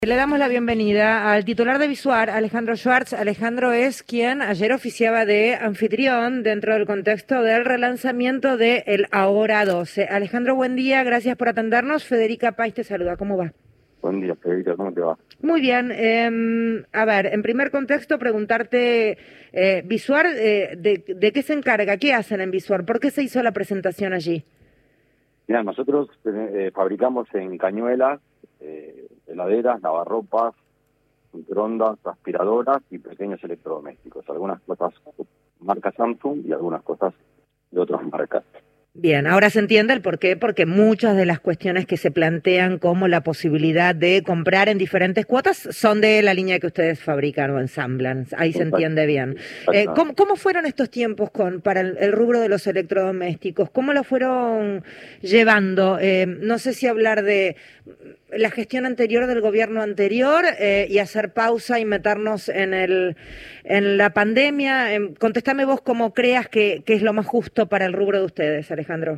Le damos la bienvenida al titular de Visuar, Alejandro Schwartz. Alejandro es quien ayer oficiaba de anfitrión dentro del contexto del relanzamiento de El Ahora 12. Alejandro, buen día, gracias por atendernos. Federica País te saluda, ¿cómo va? Buen día, Federica, ¿cómo te va? Muy bien. A ver, en primer contexto, preguntarte, Visuar, ¿de qué se encarga? ¿Qué hacen en Visuar? ¿Por qué se hizo la presentación allí? Mira, nosotros fabricamos en Cañuelas heladeras, lavarropas, microondas, aspiradoras y pequeños electrodomésticos. Algunas cosas marca Samsung y algunas cosas de otras marcas. Bien, ahora se entiende el por qué, porque muchas de las cuestiones que se plantean como la posibilidad de comprar en diferentes cuotas son de la línea que ustedes fabrican o ensamblan. Ahí se entiende bien. ¿Cómo fueron estos tiempos para el rubro de los electrodomésticos? ¿Cómo lo fueron llevando? No sé si hablar de la gestión anterior del gobierno anterior y hacer pausa y meternos en la pandemia. Contéstame vos cómo creas que es lo más justo para el rubro de ustedes, Alejandro.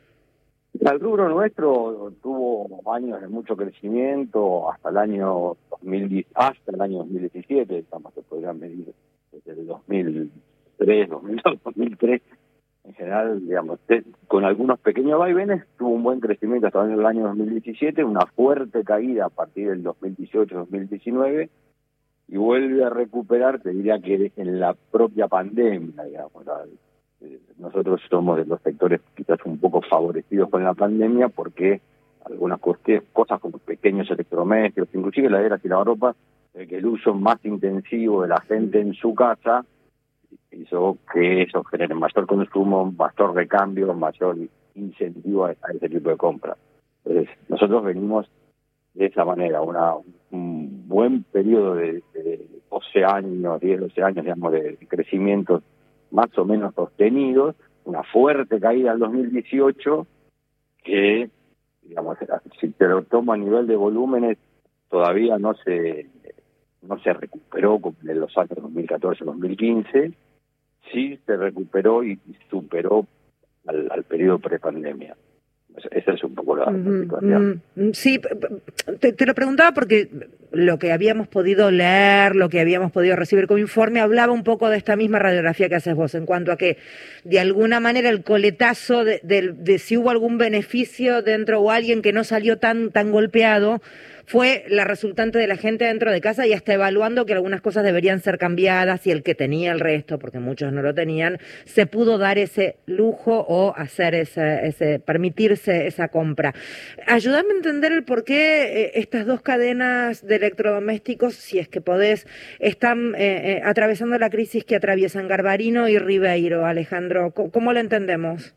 El rubro nuestro tuvo años de mucho crecimiento hasta el año 2010, hasta el año 2017, estamos se podrían medir desde el 2003, 2002, 2003. En general, digamos, con algunos pequeños vaivenes, tuvo un buen crecimiento hasta el año 2017, una fuerte caída a partir del 2018-2019, y vuelve a recuperar, te diría que en la propia pandemia, digamos. Nosotros somos de los sectores quizás un poco favorecidos con la pandemia porque algunas cosas como pequeños electrodomésticos, inclusive heladeras y lavarropas, que el uso más intensivo de la gente en su casa hizo que eso genere mayor consumo, mayor recambio, mayor incentivo a ese tipo de compras. Entonces, nosotros venimos de esa manera, un buen periodo de 12 años, 10, 12 años, digamos, de crecimiento más o menos sostenidos, una fuerte caída al 2018, que, digamos, si te lo tomo a nivel de volúmenes, todavía no se recuperó como en los años 2014-2015, sí se recuperó y superó al periodo prepandemia. Esa es un poco la situación. Sí, te lo preguntaba porque lo que habíamos podido leer, lo que habíamos podido recibir como informe, hablaba un poco de esta misma radiografía que haces vos, en cuanto a que, de alguna manera, el coletazo de si hubo algún beneficio dentro o alguien que no salió tan golpeado, fue la resultante de la gente dentro de casa y hasta evaluando que algunas cosas deberían ser cambiadas y el que tenía el resto, porque muchos no lo tenían, se pudo dar ese lujo o hacer permitirse esa compra. Ayúdame a entender el por qué estas dos cadenas de electrodomésticos, si es que podés, están atravesando la crisis que atraviesan Garbarino y Ribeiro, Alejandro. ¿Cómo lo entendemos?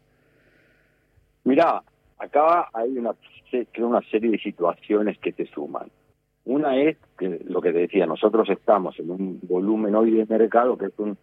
Mirá, acá hay una serie de situaciones que se suman. Una es que lo que te decía, nosotros estamos en un volumen hoy de mercado que es un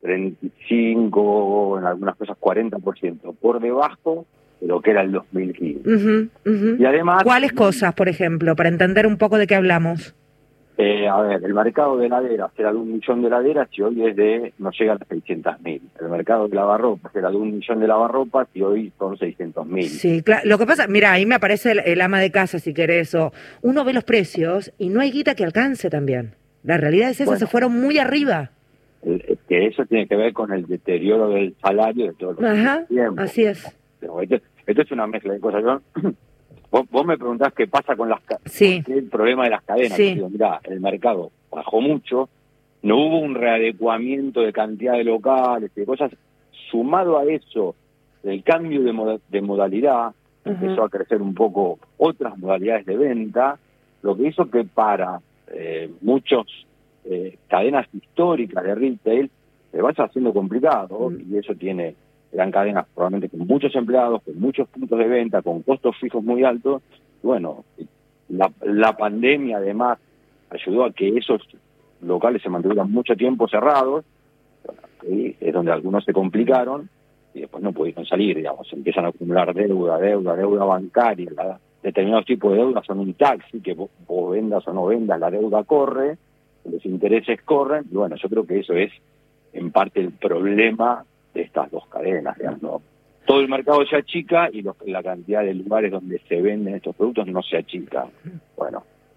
35, en algunas cosas 40%, por debajo de lo que era el 2015. Y además, ¿cuáles cosas, por ejemplo, para entender un poco de qué hablamos? A ver, el mercado de heladeras era de 1 millón de heladeras y hoy no llega a las 600.000. El mercado de lavarropas era de 1 millón de lavarropas y hoy son 600.000. Sí, claro. Lo que pasa, mira, ahí me aparece el ama de casa, si querés, o uno ve los precios y no hay guita que alcance también. La realidad es esa, se fueron muy arriba. Que eso tiene que ver con el deterioro del salario de todos los tiempos. Así es. Esto es una mezcla de cosas. Vos me preguntás qué pasa con las cadenas. Sí. ¿Qué es el problema de las cadenas? Sí. Digo, mirá, el mercado bajó mucho, no hubo un readecuamiento de cantidad de locales, de cosas. Sumado a eso, el cambio de modalidad, empezó a crecer un poco otras modalidades de venta, lo que hizo que para muchos cadenas históricas de retail se vaya haciendo complicado, y eso eran cadenas probablemente con muchos empleados, con muchos puntos de venta, con costos fijos muy altos. Bueno, la pandemia además ayudó a que esos locales se mantuvieran mucho tiempo cerrados, y es donde algunos se complicaron y después no pudieron salir, digamos, empiezan a acumular deuda bancaria. Determinados tipos de deudas son un taxi, que vos vendas o no vendas, la deuda corre, los intereses corren, y bueno, yo creo que eso es en parte el problema de estas dos cadenas, digamos, ¿no? Todo el mercado se achica y la cantidad de lugares donde se venden estos productos no se achica. Bueno,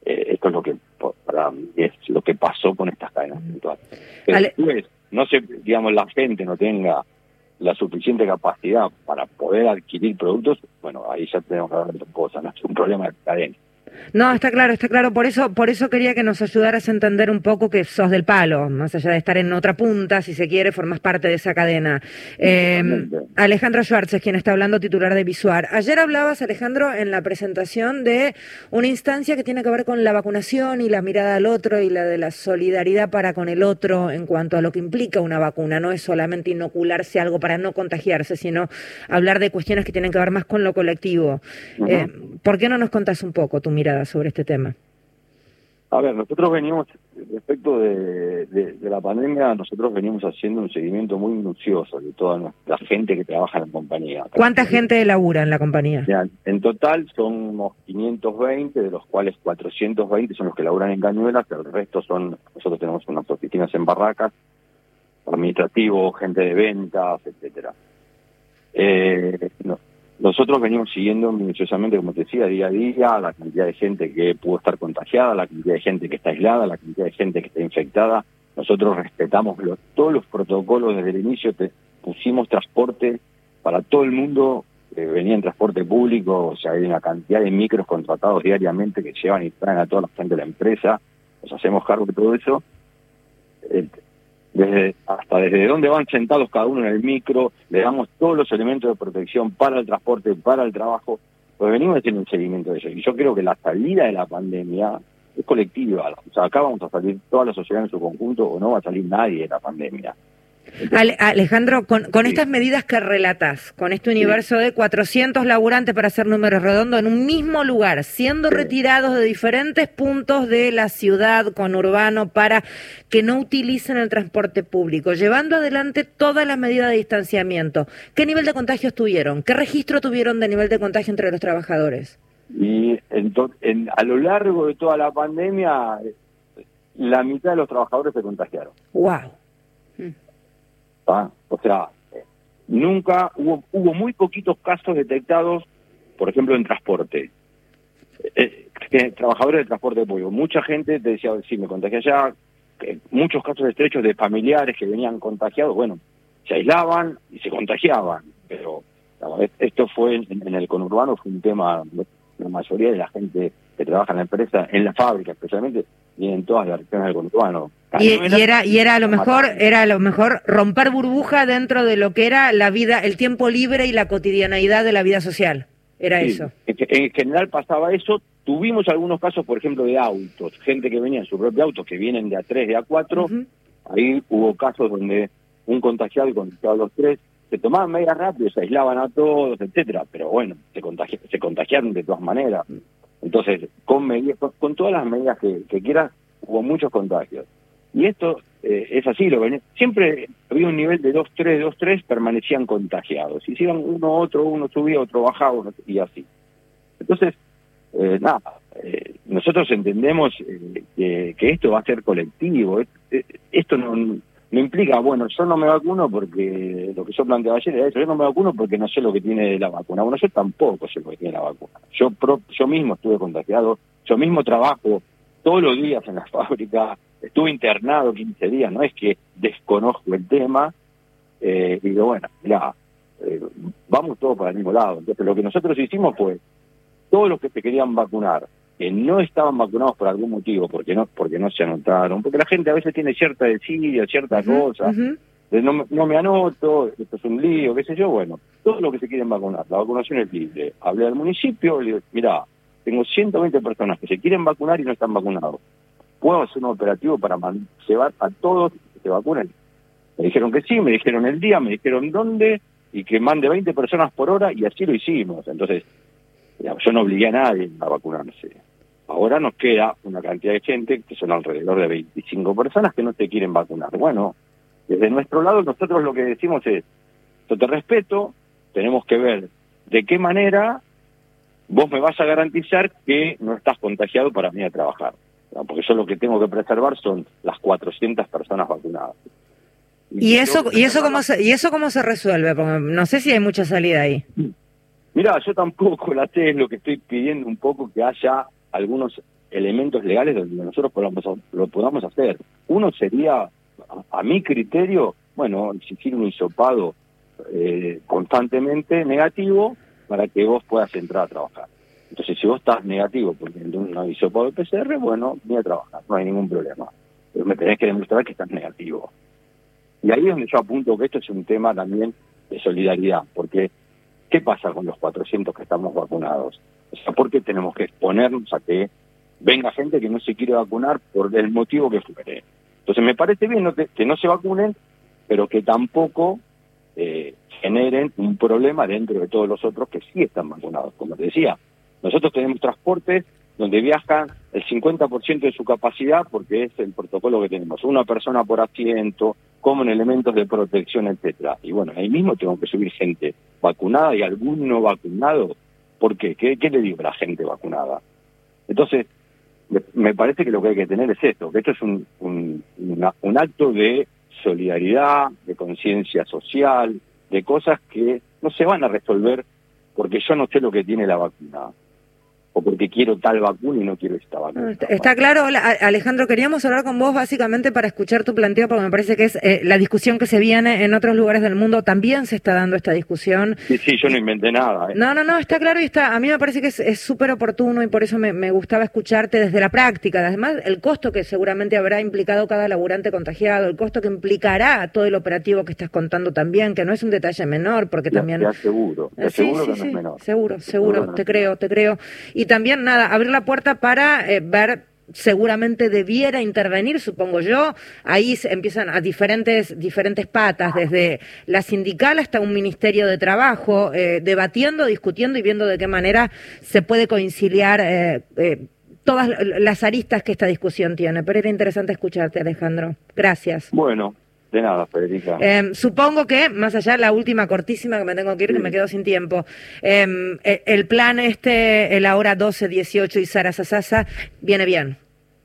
Esto es lo que para mí es lo que pasó con estas cadenas puntuales. Pero después, no sé, digamos, la gente no tenga la suficiente capacidad para poder adquirir productos, bueno, ahí ya tenemos que hablar de otra cosa, no es un problema de cadena. No, está claro. Por eso quería que nos ayudaras a entender un poco que sos del palo, más allá de estar en otra punta, si se quiere, formás parte de esa cadena. Alejandro Schwartz es quien está hablando, titular de Visuar. Ayer hablabas, Alejandro, en la presentación de una instancia que tiene que ver con la vacunación y la mirada al otro y la de la solidaridad para con el otro en cuanto a lo que implica una vacuna. No es solamente inocularse algo para no contagiarse, sino hablar de cuestiones que tienen que ver más con lo colectivo. ¿Por qué no nos contás un poco tu mirada sobre este tema? A ver, nosotros venimos, respecto de la pandemia, nosotros venimos haciendo un seguimiento muy minucioso de toda la gente que trabaja en la compañía. ¿Cuánta gente labura en la compañía? Ya, en total somos 520, de los cuales 420 son los que laburan en Cañuelas, pero el resto nosotros tenemos unas oficinas en Barracas, administrativo, gente de ventas, etcétera. Nosotros venimos siguiendo minuciosamente, como te decía, día a día, la cantidad de gente que pudo estar contagiada, la cantidad de gente que está aislada, la cantidad de gente que está infectada. Nosotros respetamos todos los protocolos desde el inicio, pusimos transporte para todo el mundo, venía en transporte público, o sea, hay una cantidad de micros contratados diariamente que llevan y traen a toda la gente de la empresa, nos hacemos cargo de todo eso. Desde dónde van sentados cada uno en el micro, le damos todos los elementos de protección para el transporte, para el trabajo, pues venimos haciendo un seguimiento de eso. Y yo creo que la salida de la pandemia es colectiva, o sea, acá vamos a salir toda la sociedad en su conjunto o no va a salir nadie de la pandemia. Alejandro, con estas medidas que relatas, con este universo de 400 laburantes, para hacer números redondos, en un mismo lugar, siendo retirados de diferentes puntos de la ciudad conurbano para que no utilicen el transporte público, llevando adelante todas las medidas de distanciamiento, ¿qué nivel de contagios tuvieron? ¿Qué registro tuvieron de nivel de contagio entre los trabajadores? Y a lo largo de toda la pandemia, la mitad de los trabajadores se contagiaron. ¡Wow! O sea, nunca hubo muy poquitos casos detectados, por ejemplo, en transporte. Trabajadores de transporte público. Mucha gente te decía, sí, me contagié allá. Muchos casos estrechos de familiares que venían contagiados, bueno, se aislaban y se contagiaban. Pero esto fue en el conurbano, fue un tema, la mayoría de la gente que trabaja en la empresa, en la fábrica especialmente, y en todas las regiones del conurbano. Y era a lo mejor romper burbuja dentro de lo que era la vida, el tiempo libre y la cotidianeidad de la vida social. Era sí, eso. En general pasaba eso. Tuvimos algunos casos, por ejemplo, de autos, gente que venía en su propio auto, que vienen de A3, de A4. Ahí hubo casos donde un contagiado y contagiado a los tres, se tomaban medidas rápidas, se aislaban a todos, etcétera. Pero bueno, se contagiaron de todas maneras. Entonces, con todas las medidas que quieras, hubo muchos contagios. Y esto es así, siempre había un nivel de 2-3, 2-3, permanecían contagiados. Si iban uno subía, otro bajaba, y así. Entonces, nosotros entendemos que esto va a ser colectivo. Esto no implica, bueno, yo no me vacuno porque, lo que yo planteaba ayer era eso, yo no me vacuno porque no sé lo que tiene la vacuna. Bueno, yo tampoco sé lo que tiene la vacuna. Yo mismo estuve contagiado, yo mismo trabajo todos los días en la fábrica, estuve internado 15 días, no es que desconozco el tema, y digo, bueno, mirá, vamos todos para el mismo lado. Entonces lo que nosotros hicimos fue, todos los que se querían vacunar, que no estaban vacunados por algún motivo, porque no se anotaron, porque la gente a veces tiene cierta desidia, cierta cosa, no me anoto, esto es un lío, qué sé yo, bueno, todos los que se quieren vacunar, la vacunación es libre. Hablé al municipio, le digo, mirá, tengo 120 personas que se quieren vacunar y no están vacunados. ¿Puedo hacer un operativo para llevar a todos que se vacunen? Me dijeron que sí, me dijeron el día, me dijeron dónde, y que mande 20 personas por hora, y así lo hicimos. Entonces, yo no obligué a nadie a vacunarse. Ahora nos queda una cantidad de gente, que son alrededor de 25 personas, que no se quieren vacunar. Bueno, desde nuestro lado nosotros lo que decimos es, yo te respeto, tenemos que ver de qué manera vos me vas a garantizar que no estás contagiado para venir a trabajar. ¿No? Porque yo lo que tengo que preservar son las 400 personas vacunadas. ¿Y eso cómo se resuelve? Porque no sé si hay mucha salida ahí. Mirá, yo tampoco la sé, es lo que estoy pidiendo un poco, que haya algunos elementos legales donde nosotros lo podamos hacer. Uno sería, a mi criterio, bueno, exigir un hisopado constantemente negativo para que vos puedas entrar a trabajar. Entonces, si vos estás negativo porque un hisopado de PCR, bueno, ni a trabajar, no hay ningún problema. Pero me tenés que demostrar que estás negativo. Y ahí es donde yo apunto que esto es un tema también de solidaridad, porque ¿qué pasa con los 400 que estamos vacunados? O sea, ¿por qué tenemos que exponernos a que venga gente que no se quiere vacunar por el motivo que fuere? Entonces me parece bien que no se vacunen, pero que tampoco generen un problema dentro de todos los otros que sí están vacunados. Como te decía, nosotros tenemos transportes donde viajan el 50% de su capacidad porque es el protocolo que tenemos, una persona por asiento, como en elementos de protección, etcétera. Y bueno, ahí mismo tengo que subir gente vacunada y algún no vacunado. ¿Por qué? ¿Qué le digo a la gente vacunada? Entonces, me parece que lo que hay que tener es esto, que esto es un acto de solidaridad, de conciencia social, de cosas que no se van a resolver porque yo no sé lo que tiene la vacuna, o porque quiero tal vacuna y no quiero esta vacuna. Está claro. Alejandro, queríamos hablar con vos básicamente para escuchar tu planteo, porque me parece que es la discusión que se viene en otros lugares del mundo, también se está dando esta discusión. Sí, yo no inventé nada. No, está claro y a mí me parece que es súper oportuno y por eso me gustaba escucharte desde la práctica. Además, el costo que seguramente habrá implicado cada laburante contagiado, el costo que implicará todo el operativo que estás contando también, que no es un detalle menor, porque también... Te aseguro que no es menor. Seguro, te creo. Y también, abrir la puerta para ver, seguramente debiera intervenir, supongo yo, ahí empiezan a diferentes patas, desde la sindical hasta un ministerio de trabajo, debatiendo, discutiendo y viendo de qué manera se puede conciliar todas las aristas que esta discusión tiene. Pero era interesante escucharte, Alejandro. Gracias. Bueno. De nada, Federica. Supongo que, más allá, la última cortísima que me tengo que ir, que me quedo sin tiempo, el plan el ahora 12, 18 y Sarasasasa, viene bien.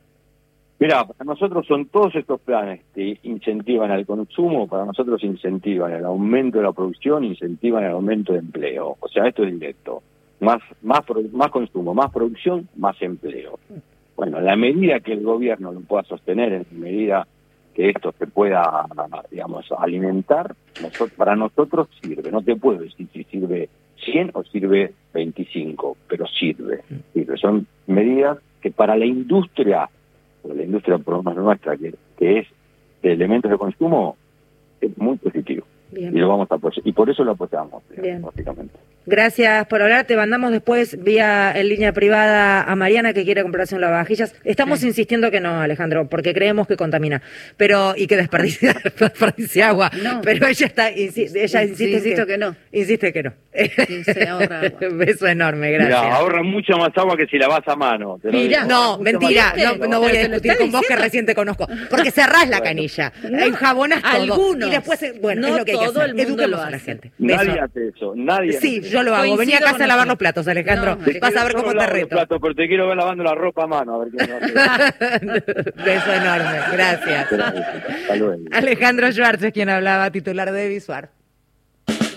Mira, para nosotros son todos estos planes que incentivan al consumo, para nosotros incentivan el aumento de la producción, incentivan el aumento de empleo. O sea, esto es directo. Más consumo, más producción, más empleo. Bueno, la medida que el gobierno lo pueda sostener, en medida que esto se pueda, digamos, alimentar, para nosotros sirve. No te puedo decir si sirve 100 o sirve 25, pero sirve. Son medidas que para la industria por lo menos nuestra, que es de elementos de consumo, es muy positivo. Bien. Y lo vamos a apoyar. Y por eso lo apoyamos, básicamente. Gracias por hablar. Te mandamos después en línea privada a Mariana, que quiere comprarse un lavavajillas. Estamos insistiendo que no, Alejandro, porque creemos que contamina, y que desperdicia agua. No. Pero ella insiste que no. Insiste que no. Se ahorra agua. Beso enorme, gracias. Mirá, ahorra mucha más agua que si la vas a mano. No, mentira. No voy a discutir con vos, que recién te conozco. Porque cerrás la canilla, enjabonás todo. Algunos. Y después, es lo que hay que hacer. Eduquemos a la gente. Nadie hace eso. Sí, yo lo hago. Vení a casa a lavar los platos, Alejandro. Vas a ver cómo te reto. Platos, pero te quiero ver lavando la ropa a mano. A ver qué Beso enorme. Gracias. Hasta luego. Alejandro Schwartz es quien hablaba, titular de Visuar.